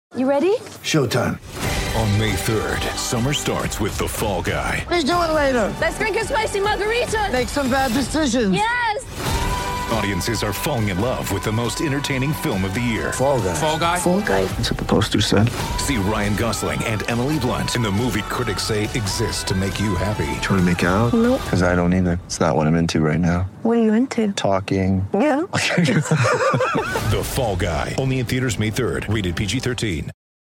You ready? Showtime. On May 3rd, summer starts with The Fall Guy. Let's do it later. Let's drink a spicy margarita. Make some bad decisions. Yes! Audiences are falling in love with the most entertaining film of the year. Fall Guy. Fall Guy? Fall Guy. That's what the poster said. See Ryan Gosling and Emily Blunt in the movie critics say exists to make you happy. Trying to make it out? Nope. Because I don't either. It's not what I'm into right now. What are you into? Talking. Yeah. The Fall Guy. Only in theaters May 3rd. Rated PG-13.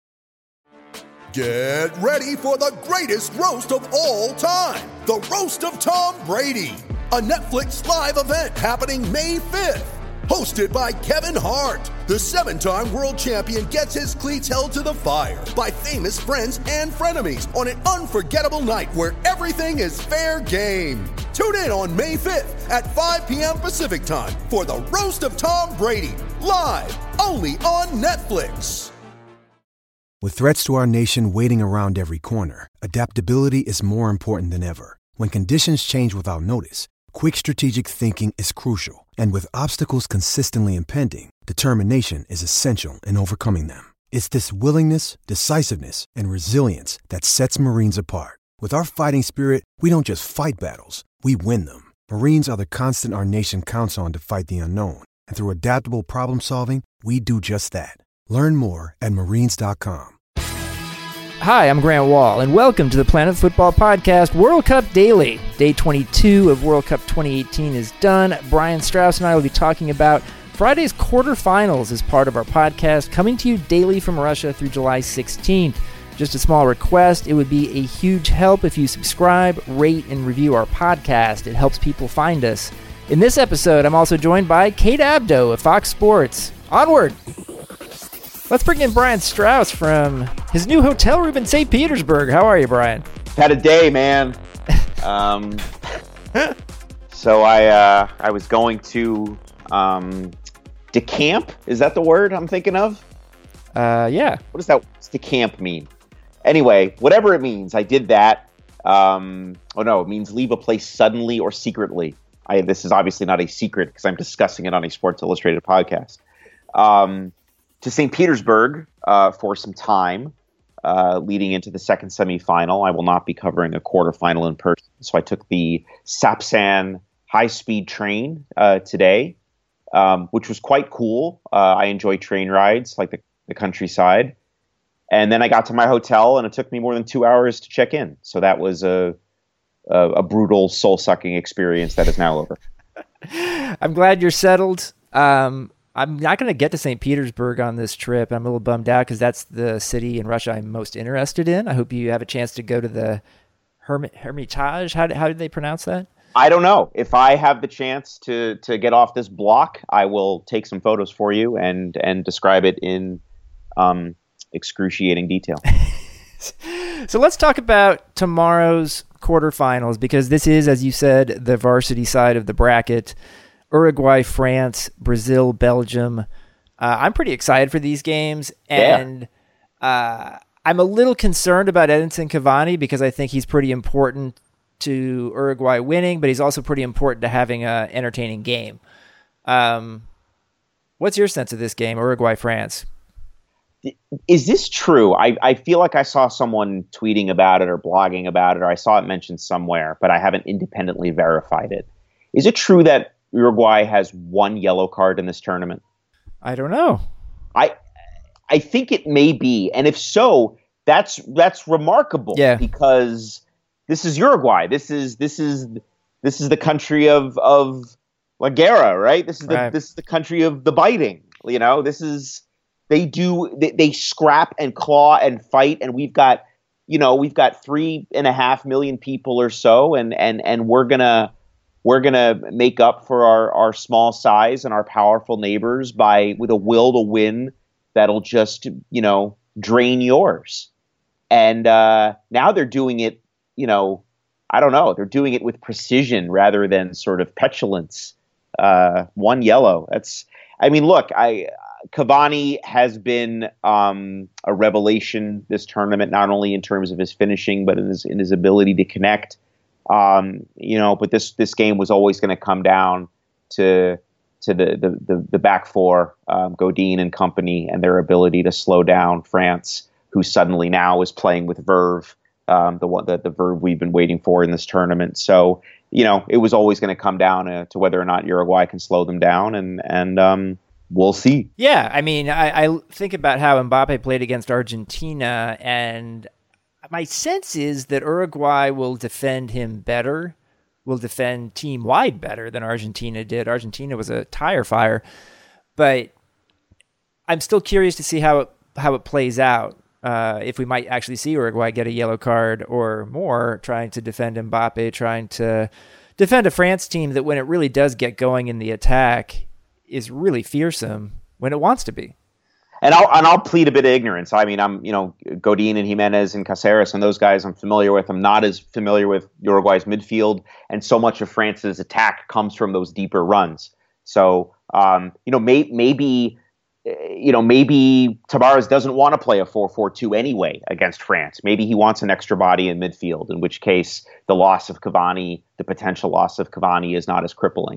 Get ready for the greatest roast of all time. The Roast of Tom Brady. A Netflix live event happening May 5th. Hosted by Kevin Hart. The 7-time world champion gets his cleats held to the fire by famous friends and frenemies on an unforgettable night where everything is fair game. Tune in on May 5th at 5 p.m. Pacific time for the Roast of Tom Brady. Live only on Netflix. With threats to our nation waiting around every corner, adaptability is more important than ever. When conditions change without notice, quick strategic thinking is crucial. And with obstacles consistently impending, determination is essential in overcoming them. It's this willingness, decisiveness, and resilience that sets Marines apart. With our fighting spirit, we don't just fight battles, we win them. Marines are the constant our nation counts on to fight the unknown. And through adaptable problem solving, we do just that. Learn more at marines.com. Hi, I'm Grant Wall, and welcome to the Planet Football Podcast World Cup Daily. Day 22 of World Cup 2018 is done. Brian Strauss and I will be talking about Friday's quarterfinals as part of our podcast, coming to you daily from Russia through July 16th. Just a small request, it would be a huge help if you subscribe, rate, and review our podcast. It helps people find us. In this episode, I'm also joined by Kate Abdo of Fox Sports. Onward! Let's bring in Brian Strauss from his new hotel room in St. Petersburg. How are you, Brian? Had a day, man. So I was going to decamp. Is that the word I'm thinking of? Yeah. What does that decamp mean? Anyway, whatever it means, I did that. It means leave a place suddenly or secretly. This is obviously not a secret because I'm discussing it on a Sports Illustrated podcast. To St. Petersburg for some time leading into the second semifinal. I will not be covering a quarterfinal in person, so I took the Sapsan high-speed train today, which was quite cool. I enjoy train rides, like the countryside. And then I got to my hotel, and it took me more than 2 hours to check in. So that was a brutal, soul-sucking experience that is now over. I'm glad you're settled. I'm not going to get to St. Petersburg on this trip. I'm a little bummed out because that's the city in Russia I'm most interested in. I hope you have a chance to go to the Hermitage. How did they pronounce that? I don't know. If I have the chance to get off this block, I will take some photos for you and describe it in excruciating detail. So let's talk about tomorrow's quarterfinals because this is, as you said, the varsity side of the bracket. Uruguay, France, Brazil, Belgium. I'm pretty excited for these games, and I'm a little concerned about Edinson Cavani because I think he's pretty important to Uruguay winning, but he's also pretty important to having an entertaining game. What's your sense of this game, Uruguay-France? Is this true? I feel like I saw someone tweeting about it or blogging about it, or I saw it mentioned somewhere, but I haven't independently verified it. Is it true that Uruguay has one yellow card in this tournament? I don't know. I think it may be, and if so, that's remarkable. Yeah. Because this is Uruguay. This is the country of La Guerra, right? This is the country of the biting. You know, they scrap and claw and fight, and we've got 3.5 million people or so, and we're gonna make up for our small size and our powerful neighbors with a will to win that'll just, drain yours. And now they're doing it, I don't know, they're doing it with precision rather than sort of petulance. One yellow. Cavani has been a revelation this tournament, not only in terms of his finishing, but in his ability to connect. But this game was always going to come down to the back four, Godin and company, and their ability to slow down France, who suddenly now is playing with verve, the verve we've been waiting for in this tournament. So, it was always going to come down to whether or not Uruguay can slow them down, and we'll see. Yeah, I mean, I think about how Mbappe played against Argentina, and my sense is that Uruguay will defend him better, will defend team-wide better than Argentina did. Argentina was a tire fire, but I'm still curious to see how it plays out. If we might actually see Uruguay get a yellow card or more trying to defend Mbappe, trying to defend a France team that when it really does get going in the attack is really fearsome when it wants to be. And I'll plead a bit of ignorance. I mean, I'm, Godin and Jimenez and Caceres and those guys I'm familiar with. I'm not as familiar with Uruguay's midfield, and so much of France's attack comes from those deeper runs. So, maybe Tavares doesn't want to play a 4-4-2 anyway against France. Maybe he wants an extra body in midfield, in which case the potential loss of Cavani is not as crippling.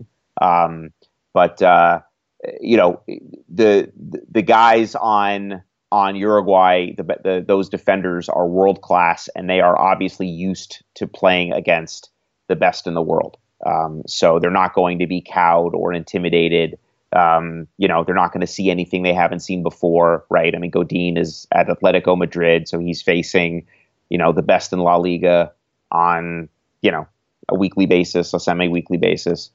The guys on Uruguay, those defenders are world class, and they are obviously used to playing against the best in the world. So they're not going to be cowed or intimidated. They're not going to see anything they haven't seen before, right? I mean, Godin is at Atletico Madrid, so he's facing, the best in La Liga on, a weekly basis, a semi-weekly basis.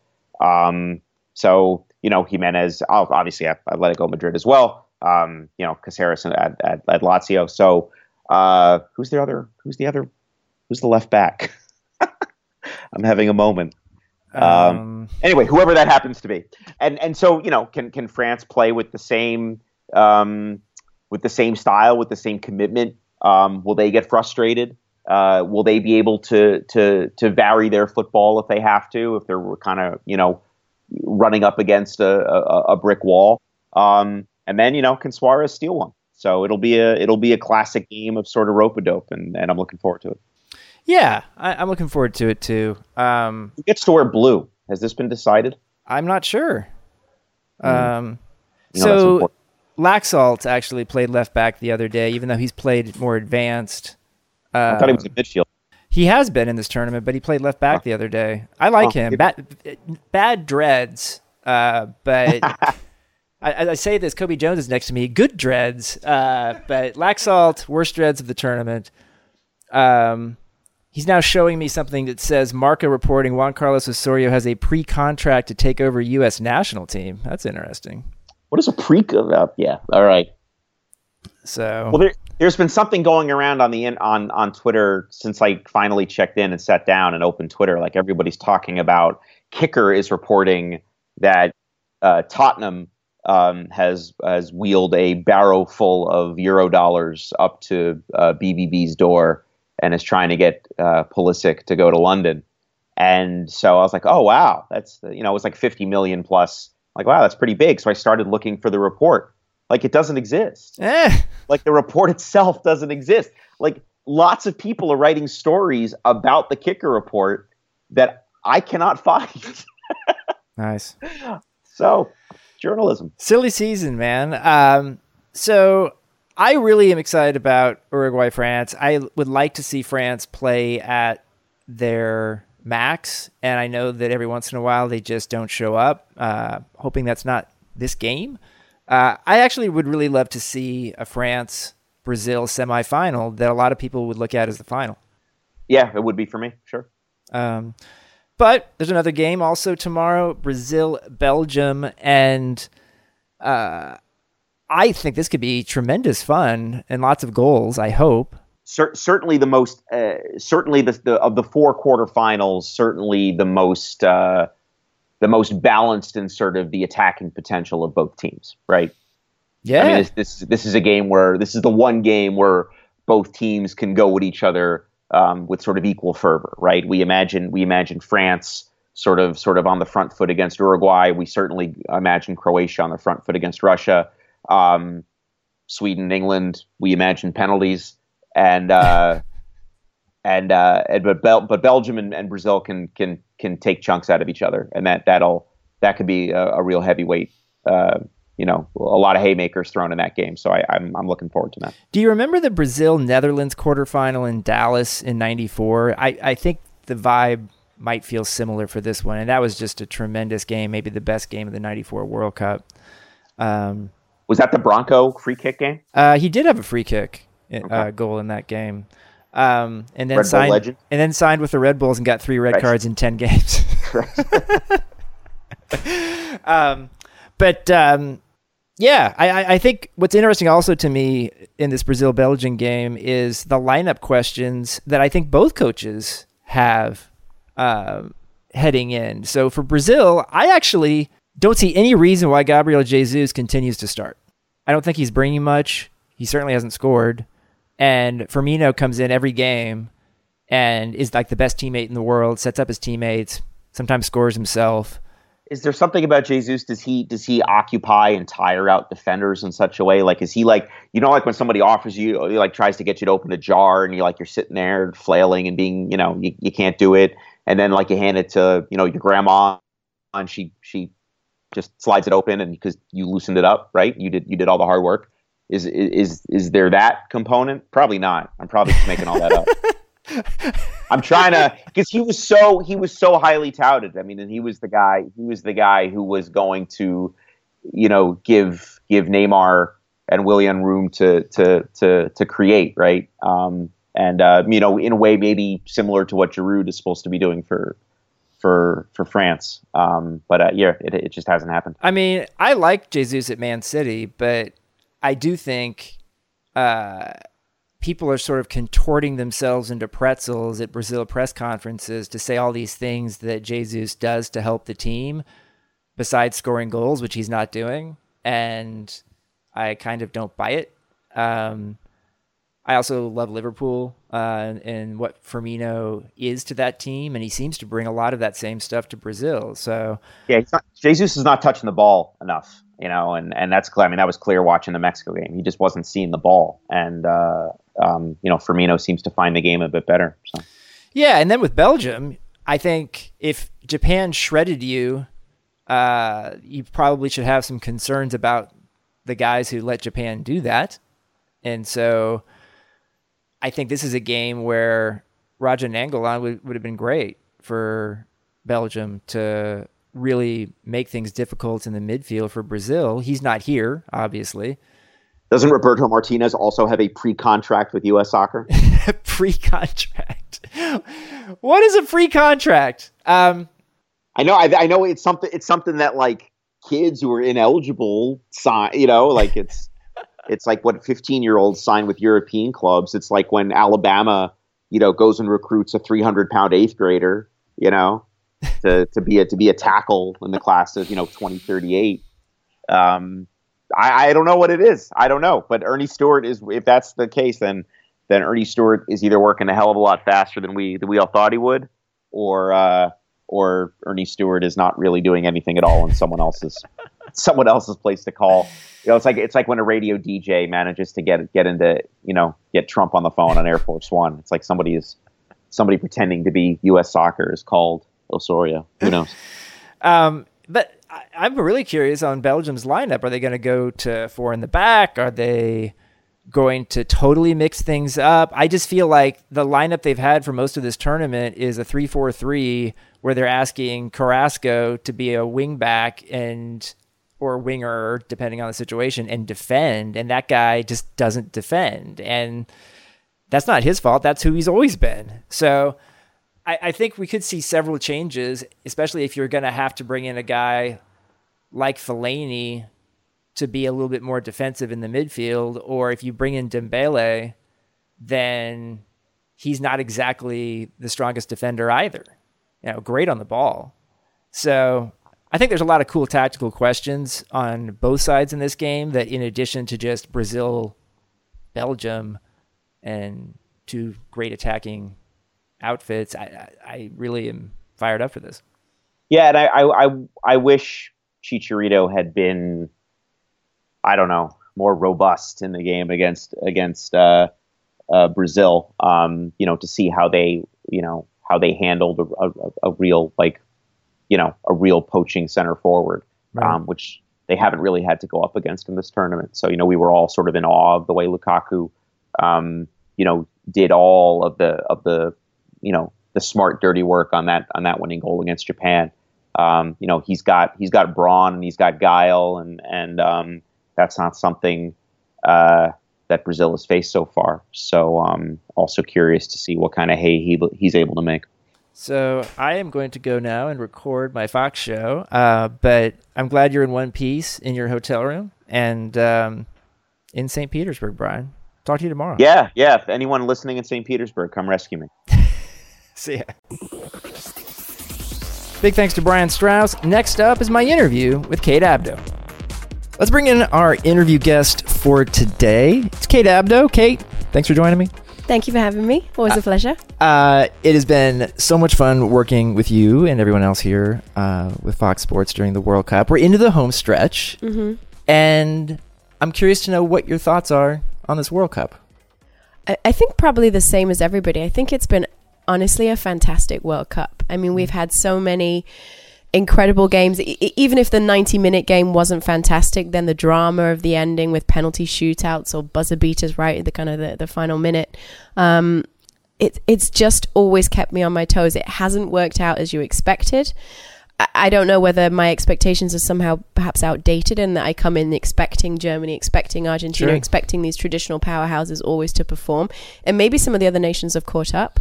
Jimenez, obviously at Atletico Madrid as well. Caceres at Lazio. So, who's the left back? I'm having a moment. Anyway, whoever that happens to be, and so can France play with the same style, with the same commitment? Will they get frustrated? Will they be able to vary their football if they have to? If they're kind of running up against a brick wall, and then can Suarez steal one? So it'll be a classic game of sort of rope-a-dope, and I'm looking forward to it. Yeah, I'm looking forward to it too. Who gets to wear blue? Has this been decided? I'm not sure. So Laxalt actually played left back the other day, even though he's played more advanced. I thought he was in midfield. He has been in this tournament, but he played left back the other day. I like him. Bad dreads, but I say this, Kobe Jones is next to me. Good dreads, but Laxalt, worst dreads of the tournament. He's now showing me something that says Marca reporting Juan Carlos Osorio has a pre-contract to take over U.S. national team. That's interesting. What is a pre? Yeah, all right. So there's been something going around on Twitter since I finally checked in and sat down and opened Twitter. Like everybody's talking about. Kicker is reporting that Tottenham has wheeled a barrow full of Eurodollars up to BBB's door and is trying to get Pulisic to go to London. And so I was like, oh wow, that's it was like 50 million plus. Like wow, that's pretty big. So I started looking for the report. Like it doesn't exist. Like the report itself doesn't exist. Like lots of people are writing stories about the Kicker report that I cannot find. Nice. So journalism. Silly season, man. So I really am excited about Uruguay-France. I would like to see France play at their max, and I know that every once in a while they just don't show up. Hoping that's not this game. I actually would really love to see a France-Brazil semifinal that a lot of people would look at as the final. Yeah, it would be for me, sure. But there's another game also tomorrow, Brazil-Belgium, and I think this could be tremendous fun and lots of goals, I hope. Certainly the most, certainly of the four quarterfinals, certainly the most balanced in sort of the attacking potential of both teams, right? Yeah. I mean, this is a game where this is the one game where both teams can go at each other with sort of equal fervor, right? We imagine France sort of on the front foot against Uruguay. We certainly imagine Croatia on the front foot against Russia. Sweden, England, we imagine penalties, but Belgium and Brazil can take chunks out of each other, and that'll that could be a real heavyweight. A lot of haymakers thrown in that game. So I'm looking forward to that. Do you remember the Brazil-Netherlands quarterfinal in Dallas in '94? I think the vibe might feel similar for this one, and that was just a tremendous game, maybe the best game of the '94 World Cup. Was that the Bronco free kick game? He did have a free kick goal in that game, and then signed with the Red Bulls and got 3 red cards in 10 games. I think what's interesting also to me in this Brazil-Belgium game is the lineup questions that I think both coaches have heading in. So for Brazil, I actually don't see any reason why Gabriel Jesus continues to start. I don't think he's bringing much. He certainly hasn't scored. And Firmino comes in every game and is like the best teammate in the world, sets up his teammates, sometimes scores himself. Is there something about Jesus? Does he occupy and tire out defenders in such a way? Like, is he like, like when somebody offers you, like tries to get you to open a jar and you're sitting there flailing and being, you can't do it. And then like you hand it to, your grandma and she just slides it open and because you loosened it up, right? You did all the hard work. Is there that component? Probably not. I'm probably just making all that up. I'm trying to, because he was so highly touted. I mean, and he was the guy who was going to, give Neymar and Willian room to create, right? In a way maybe similar to what Giroud is supposed to be doing for France. It just hasn't happened. I mean, I like Jesus at Man City, but I do think people are sort of contorting themselves into pretzels at Brazil press conferences to say all these things that Jesus does to help the team besides scoring goals, which he's not doing. And I kind of don't buy it. I also love Liverpool and what Firmino is to that team, and he seems to bring a lot of that same stuff to Brazil. So yeah, Jesus is not touching the ball enough, and that's clear. I mean, that was clear watching the Mexico game. He just wasn't seeing the ball, and Firmino seems to find the game a bit better. So. Yeah, and then with Belgium, I think if Japan shredded you, you probably should have some concerns about the guys who let Japan do that, and so. I think this is a game where Raja Nainggolan would have been great for Belgium to really make things difficult in the midfield for Brazil. He's not here, obviously. Doesn't Roberto Martinez also have a pre-contract with U.S. Soccer? Pre-contract? What is a pre-contract? I know it's something that like kids who are ineligible sign, it's like what 15-year-olds sign with European clubs. It's like when Alabama, goes and recruits a 300-pound 8th grader, to be a tackle in the class of 2038. I don't know what it is. I don't know. But Ernie Stewart is. If that's the case, then Ernie Stewart is either working a hell of a lot faster than we all thought he would, or Ernie Stewart is not really doing anything at all in someone else's place to call. It's like when a radio DJ manages to get Trump on the phone on Air Force One. It's like somebody pretending to be U.S. Soccer is called Osorio. Who knows? But I'm really curious on Belgium's lineup. Are they going to go to 4 in the back? Are they going to totally mix things up? I just feel like the lineup they've had for most of this tournament is a 3-4-3 where they're asking Carrasco to be a wing back or winger, depending on the situation, and defend. And that guy just doesn't defend. And that's not his fault. That's who he's always been. So I think we could see several changes, especially if you're going to have to bring in a guy like Fellaini to be a little bit more defensive in the midfield, or if you bring in Dembele, then he's not exactly the strongest defender either. Great on the ball. So I think there's a lot of cool tactical questions on both sides in this game that, in addition to just Brazil, Belgium, and 2 great attacking outfits, I really am fired up for this. Yeah, and I wish Chicharito had been, I don't know, more robust in the game against Brazil. To see how they handled a real a real poaching center forward, Right. which they haven't really had to go up against in this tournament. So, we were all sort of in awe of the way Lukaku, did all of the smart, dirty work on that winning goal against Japan. He's got brawn and he's got guile, and that's not something that Brazil has faced so far. So also curious to see what kind of hay he's able to make. So I am going to go now and record my Fox show, but I'm glad you're in one piece in your hotel room and in St. Petersburg, Brian. Talk to you tomorrow. Yeah. If anyone listening in St. Petersburg, come rescue me. See ya. Big thanks to Brian Strauss. Next up is my interview with Kate Abdo. Let's bring in our interview guest for today. It's Kate Abdo. Kate, thanks for joining me. Thank you for having me. Always a pleasure. It has been so much fun working with you and everyone else here with Fox Sports during the World Cup. We're into the home stretch, and I'm curious to know what your thoughts are on this World Cup. I think probably the same as everybody. I think it's been honestly a fantastic World Cup. I mean, we've had so many incredible games. Even if the 90-minute game wasn't fantastic, then the drama of the ending with penalty shootouts or buzzer beaters right at the kind of the final minute, it's just always kept me on my toes. It hasn't worked out as you expected. I don't know whether my expectations are somehow perhaps outdated and that I come in expecting Germany, expecting Argentina, expecting these traditional powerhouses always to perform. And maybe some of the other nations have caught up.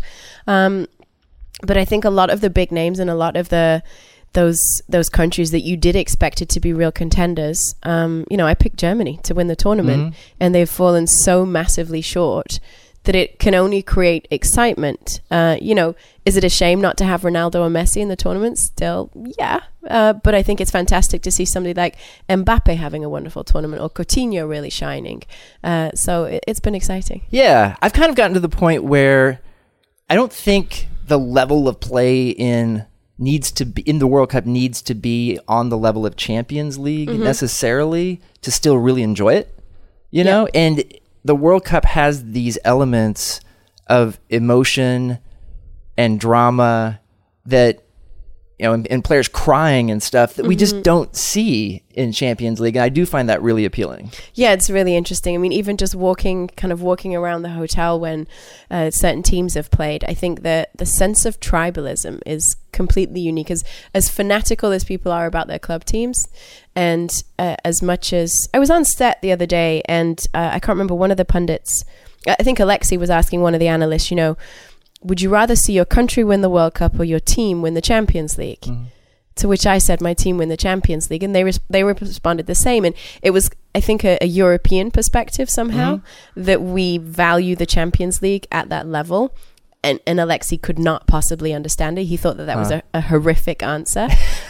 But I think a lot of the big names and a lot of those countries that you did expect it to be real contenders, I picked Germany to win the tournament, and they've fallen so massively short that it can only create excitement. Is it a shame not to have Ronaldo or Messi in the tournament? Still, yeah. But I think it's fantastic to see somebody like Mbappe having a wonderful tournament or Coutinho really shining. So it's been exciting. Yeah, I've kind of gotten to the point where I don't think the level of play in the World Cup needs to be on the level of Champions League necessarily to still really enjoy it, you know? And the World Cup has these elements of emotion and drama that, and players crying and stuff that we just don't see in Champions League. And I do find that really appealing. Yeah, it's really interesting. I mean, even just walking around the hotel when certain teams have played, I think that the sense of tribalism is completely unique. As fanatical as people are about their club teams, and as much as I was on set the other day, and I can't remember, one of the pundits, I think Alexi was asking one of the analysts, would you rather see your country win the World Cup or your team win the Champions League? To which I said, my team win the Champions League. And they responded the same. And it was, I think, a European perspective somehow that we value the Champions League at that level. And Alexi could not possibly understand it. He thought that was a horrific answer.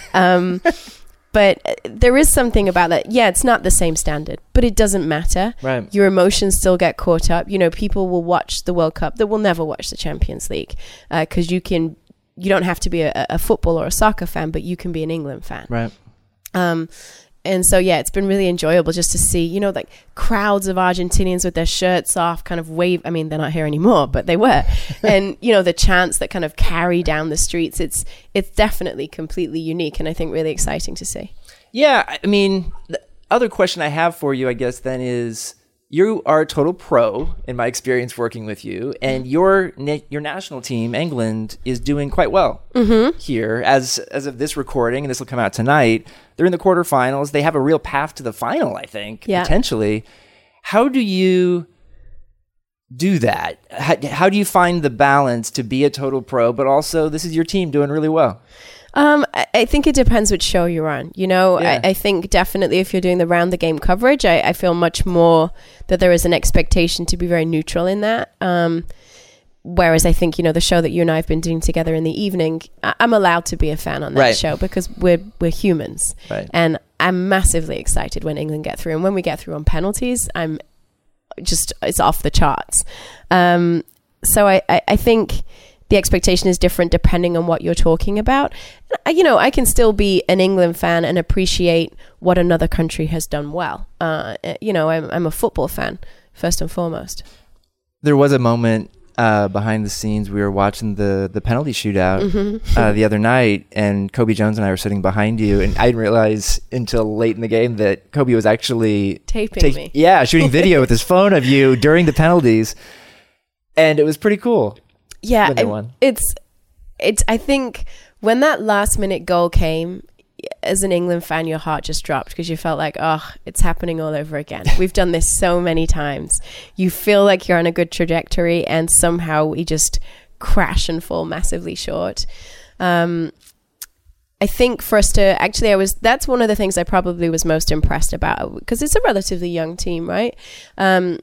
But there is something about that. Yeah, it's not the same standard, but it doesn't matter. Right. Your emotions still get caught up. People will watch the World Cup that will never watch the Champions League because you don't have to be a football or a soccer fan, but you can be an England fan. Right. And so, yeah, it's been really enjoyable just to see, like crowds of Argentinians with their shirts off kind of wave. I mean, they're not here anymore, but they were. And, the chants that kind of carry down the streets. It's definitely completely unique and I think really exciting to see. Yeah. I mean, the other question I have for you, I guess, then is you are a total pro in my experience working with you, and your national team, England, is doing quite well here as of this recording, and this will come out tonight. They're in the quarterfinals. They have a real path to the final, I think, potentially. How do you do that? How do you find the balance to be a total pro, but also this is your team doing really well? I think it depends which show you're on. I think definitely if you're doing the round the game coverage, I feel much more that there is an expectation to be very neutral in that. Whereas I think, the show that you and I have been doing together in the evening, I'm allowed to be a fan on that show because we're humans. Right. And I'm massively excited when England get through. And when we get through on penalties, it's off the charts. So I think the expectation is different depending on what you're talking about. I can still be an England fan and appreciate what another country has done well. I'm a football fan, first and foremost. There was a moment behind the scenes, we were watching the penalty shootout the other night, and Kobe Jones and I were sitting behind you, and I didn't realize until late in the game that Kobe was actually taping me. Yeah, shooting video with his phone of you during the penalties, and it was pretty cool. Yeah, when they won. It's. I think when that last minute goal came, as an England fan, your heart just dropped because you felt like, oh, it's happening all over again. We've done this so many times. You feel like you're on a good trajectory, and somehow we just crash and fall massively short. I think for us to that's one of the things I probably was most impressed about, because it's a relatively young team, right? And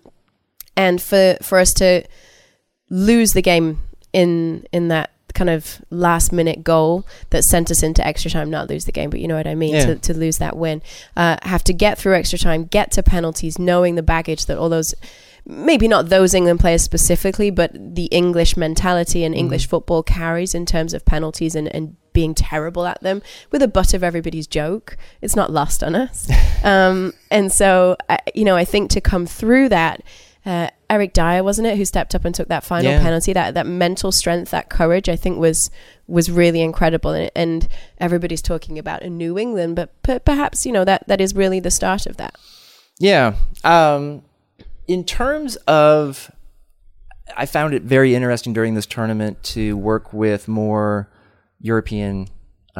for us to lose the game in that kind of last minute goal that sent us into extra time, not lose the game, but you know what I mean, to lose that win, have to get through extra time, get to penalties, knowing the baggage that all those, maybe not those England players specifically, but the English mentality and English football carries in terms of penalties and being terrible at them, with the butt of everybody's joke. It's not lost on us. And so, I think to come through that, Eric Dyer, wasn't it, who stepped up and took that final penalty, that mental strength, that courage, I think was really incredible. And everybody's talking about a New England, but perhaps, that is really the start of that. Yeah. In terms of, I found it very interesting during this tournament to work with more European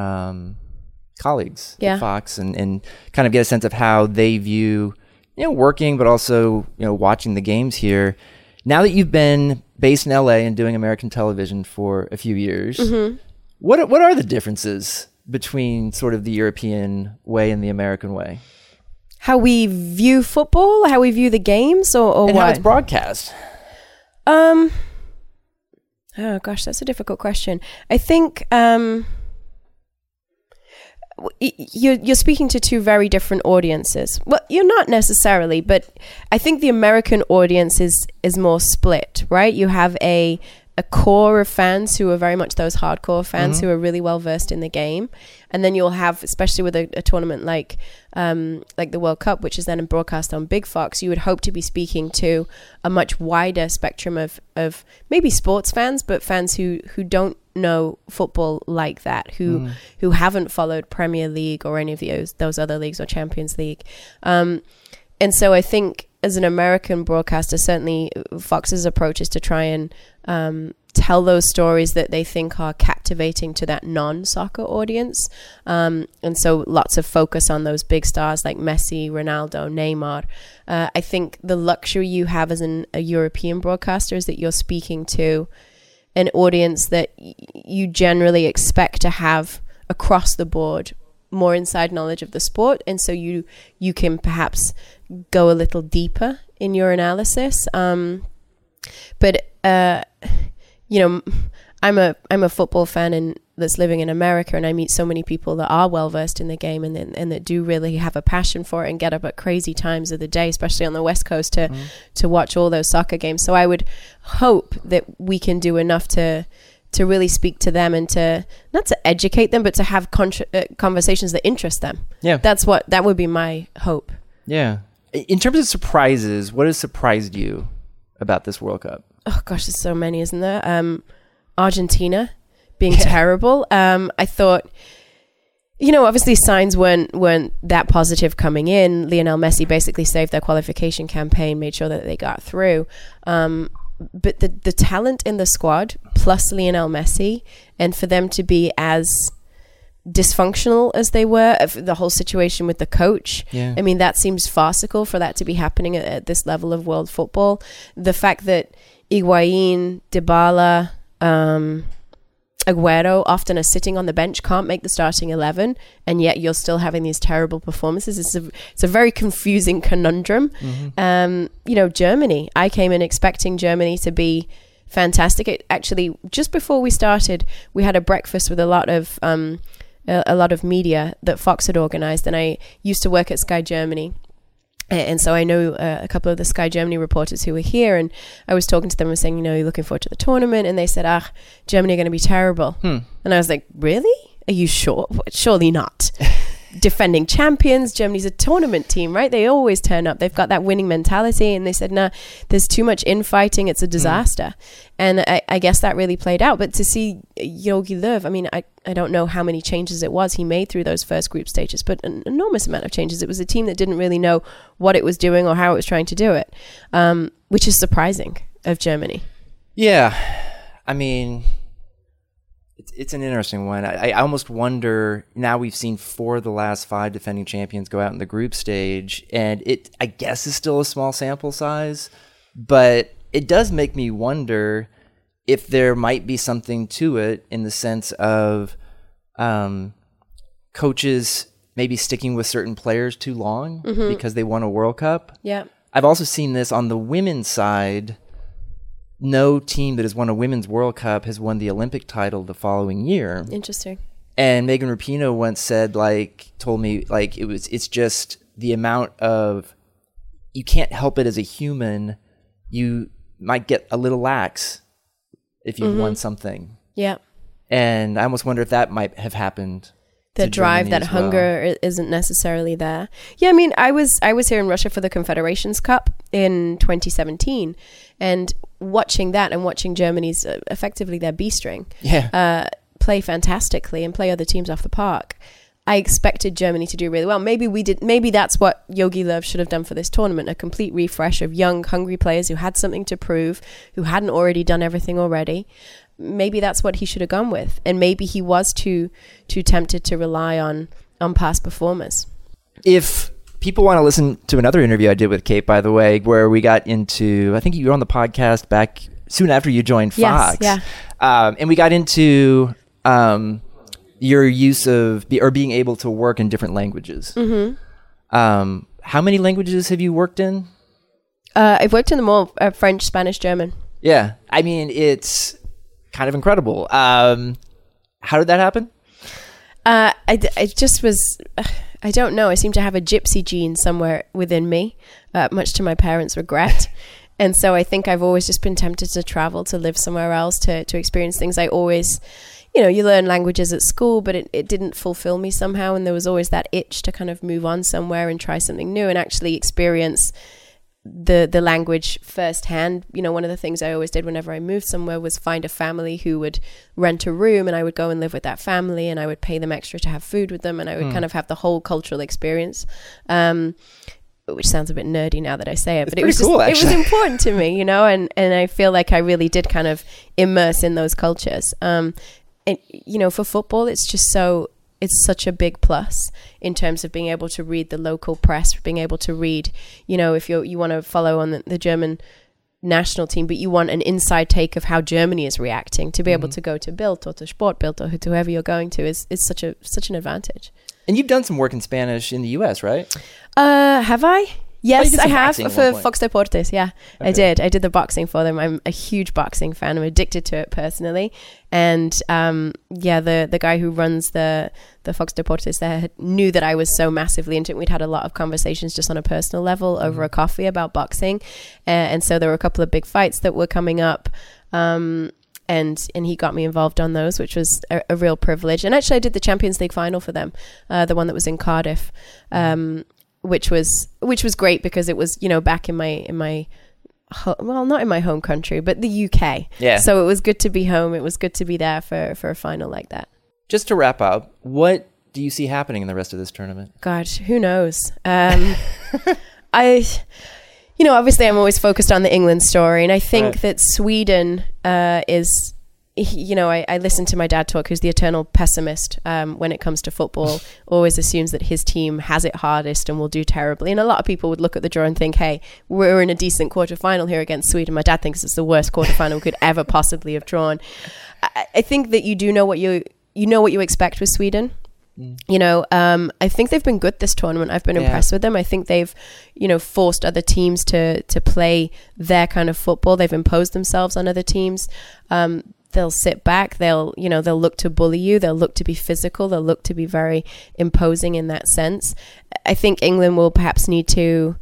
colleagues at Fox and kind of get a sense of how they view working, but also, watching the games here. Now that you've been based in LA and doing American television for a few years, what are the differences between sort of the European way and the American way? How we view football, how we view the games, or and what? How it's broadcast. Oh gosh, that's a difficult question. I think you're speaking to two very different audiences. Well, you're not necessarily, but I think the American audience is more split, right? You have a core of fans who are very much those hardcore fans who are really well versed in the game, and then you'll have, especially with a tournament like the World Cup, which is then broadcast on Big Fox, you would hope to be speaking to a much wider spectrum of maybe sports fans, but fans who don't know football like that, who haven't followed Premier League or any of those other leagues or Champions League. And so I think as an American broadcaster, certainly Fox's approach is to try and tell those stories that they think are captivating to that non-soccer audience. And so lots of focus on those big stars like Messi, Ronaldo, Neymar. I think the luxury you have as a European broadcaster is that you're speaking to an audience that you generally expect to have across the board more inside knowledge of the sport, and so you can perhaps go a little deeper in your analysis. But I'm a football fan that's living in America, and I meet so many people that are well versed in the game and that do really have a passion for it and get up at crazy times of the day, especially on the West Coast, to watch all those soccer games. So I would hope that we can do enough to really speak to them and to not to educate them, but to have conversations that interest them. Yeah, that would be my hope. Yeah. In terms of surprises, what has surprised you about this World Cup? Oh gosh, there's so many, isn't there? Argentina being terrible. I thought, obviously signs weren't that positive coming in. Lionel Messi basically saved their qualification campaign, made sure that they got through. But the talent in the squad, plus Lionel Messi, and for them to be as dysfunctional as they were, the whole situation with the coach, I mean, that seems farcical for that to be happening at this level of world football. The fact that Higuain, Dybala, Aguero often are sitting on the bench, can't make the starting 11, and yet you're still having these terrible performances. It's a very confusing conundrum. Germany, I came in expecting Germany to be fantastic. Actually, just before we started, we had a breakfast with a lot of media that Fox had organized, and I used to work at Sky Germany. And so I know a couple of the Sky Germany reporters who were here, and I was talking to them and saying, you're looking forward to the tournament, and they said, Germany are going to be terrible. And I was like, really? Are you sure? Surely not. defending champions. Germany's a tournament team, right? They always turn up. They've got that winning mentality. And they said, nah, there's too much infighting. It's a disaster. And I guess that really played out. But to see Jogi Löw, I mean, I don't know how many changes it was he made through those first group stages, but an enormous amount of changes. It was a team that didn't really know what it was doing or how it was trying to do it, which is surprising of Germany. Yeah. I mean, it's an interesting one. I almost wonder, now we've seen 4 of the last 5 defending champions go out in the group stage, and it, I guess, is still a small sample size, but it does make me wonder if there might be something to it in the sense of coaches maybe sticking with certain players too long because they won a World Cup. Yeah. I've also seen this on the women's side. No team that has won a women's World Cup has won the Olympic title the following year. Interesting. And Megan Rapinoe once said, told me, it's just the amount of, you can't help it as a human. You might get a little lax if you've won something. Yeah. And I almost wonder if that might have happened. The drive, that hunger isn't necessarily there. Yeah, I mean, I was here in Russia for the Confederations Cup in 2017, and watching that and watching Germany's effectively their B string play fantastically and play other teams off the park. I expected Germany to do really well. Maybe that's what Jogi Löw should have done for this tournament, a complete refresh of young, hungry players who had something to prove, who hadn't already done everything already. Maybe that's what he should have gone with. And maybe he was too tempted to rely on past performers. If people want to listen to another interview I did with Kate, by the way, where we got into, I think you were on the podcast back soon after you joined Fox. Yes, yeah. And we got into your use of, or being able to work in different languages. Mm-hmm. How many languages have you worked in? I've worked in them all, French, Spanish, German. Yeah. I mean, it's kind of incredible. How did that happen? I just was, I don't know. I seem to have a gypsy gene somewhere within me, much to my parents' regret. And so I think I've always just been tempted to travel, to live somewhere else, to experience things. I always, you learn languages at school, but it didn't fulfill me somehow. And there was always that itch to kind of move on somewhere and try something new and actually experience the language firsthand. One of the things I always did whenever I moved somewhere was find a family who would rent a room, and I would go and live with that family, and I would pay them extra to have food with them, and I would kind of have the whole cultural experience, which sounds a bit nerdy now that I say it, but it was cool, it was important to me, and I feel like I really did kind of immerse in those cultures. And for football, it's such a big plus in terms of being able to read the local press, being able to read, if you want to follow on the German national team, but you want an inside take of how Germany is reacting, to be able to go to Bild or to Sportbild or to whoever you're going to is such an advantage. And you've done some work in Spanish in the US, right? Have I? Yes, I have, for Fox Deportes. Yeah, okay. I did the boxing for them. I'm a huge boxing fan. I'm addicted to it personally. And the guy who runs the Fox Deportes there knew that I was so massively into it. We'd had a lot of conversations just on a personal level over a coffee about boxing. And so there were a couple of big fights that were coming up. And he got me involved on those, which was a real privilege. And actually I did the Champions League final for them, the one that was in Cardiff, which was great because it was, back in my not in my home country, but the UK. Yeah. So it was good to be home. It was good to be there for a final like that. Just to wrap up, what do you see happening in the rest of this tournament? God, who knows? Obviously I'm always focused on the England story, and I think that Sweden is, I listen to my dad talk, who's the eternal pessimist when it comes to football, always assumes that his team has it hardest and will do terribly. And a lot of people would look at the draw and think, hey, we're in a decent quarterfinal here against Sweden. My dad thinks it's the worst quarterfinal we could ever possibly have drawn. I think that you do know what you expect with Sweden. I think they've been good this tournament. I've been impressed with them. I think they've, forced other teams to play their kind of football. They've imposed themselves on other teams. They'll sit back. They'll look to bully you. They'll look to be physical. They'll look to be very imposing in that sense. I think England will perhaps need to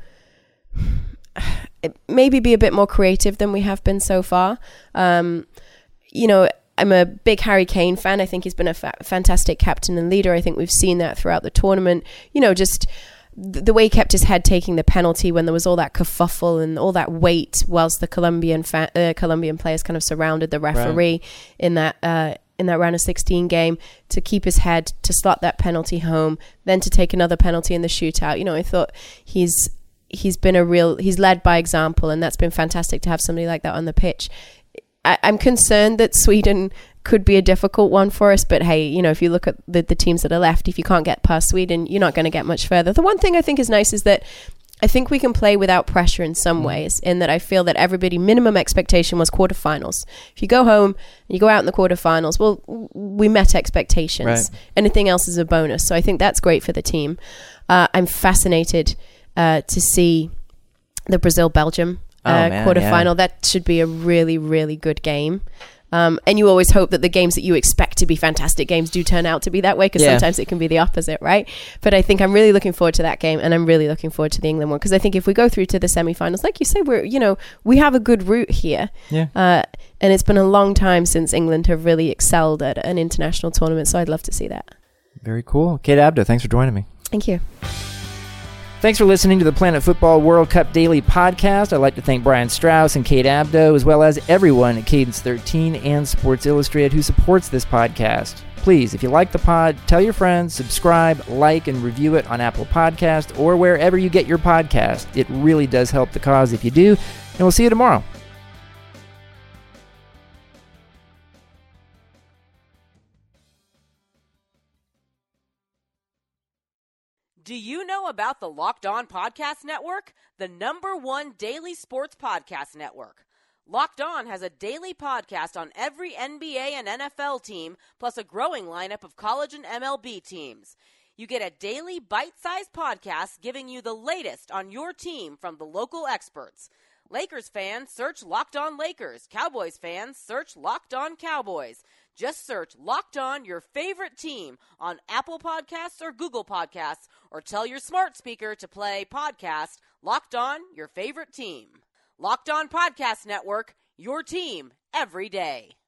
maybe be a bit more creative than we have been so far. I'm a big Harry Kane fan. I think he's been a fantastic captain and leader. I think we've seen that throughout the tournament. Just the way he kept his head taking the penalty when there was all that kerfuffle and all that weight whilst the Colombian players kind of surrounded the referee in that round of 16 game, to keep his head, to slot that penalty home, then to take another penalty in the shootout. I thought he's led by example, and that's been fantastic to have somebody like that on the pitch. I'm concerned that Sweden could be a difficult one for us, but hey, if you look at the teams that are left, if you can't get past Sweden, you're not going to get much further. The one thing I think is nice is that I think we can play without pressure in some ways, in that I feel that everybody, minimum expectation was quarterfinals. If you go home and you go out in the quarterfinals, well, we met expectations. Right. Anything else is a bonus. So I think that's great for the team. I'm fascinated to see the Brazil-Belgium quarterfinal. Yeah. That should be a really, really good game. And you always hope that the games that you expect to be fantastic games do turn out to be that way, because sometimes it can be the opposite, right? But I think I'm really looking forward to that game, and I'm really looking forward to the England one, because I think if we go through to the semi-finals, like you say, we have a good route here. Yeah. And it's been a long time since England have really excelled at an international tournament, so I'd love to see that. Very cool. Kate Abdo, thanks for joining me. Thank you. Thanks for listening to the Planet Football World Cup Daily Podcast. I'd like to thank Brian Strauss and Kate Abdo, as well as everyone at Cadence 13 and Sports Illustrated who supports this podcast. Please, if you like the pod, tell your friends, subscribe, like, and review it on Apple Podcasts or wherever you get your podcast. It really does help the cause if you do, and we'll see you tomorrow. Do you know about the Locked On Podcast Network? The #1 daily sports podcast network. Locked On has a daily podcast on every NBA and NFL team, plus a growing lineup of college and MLB teams. You get a daily bite-sized podcast giving you the latest on your team from the local experts. Lakers fans, search Locked On Lakers. Cowboys fans, search Locked On Cowboys. Just search Locked On, your favorite team, on Apple Podcasts or Google Podcasts, or tell your smart speaker to play podcast Locked On, your favorite team. Locked On Podcast Network, your team every day.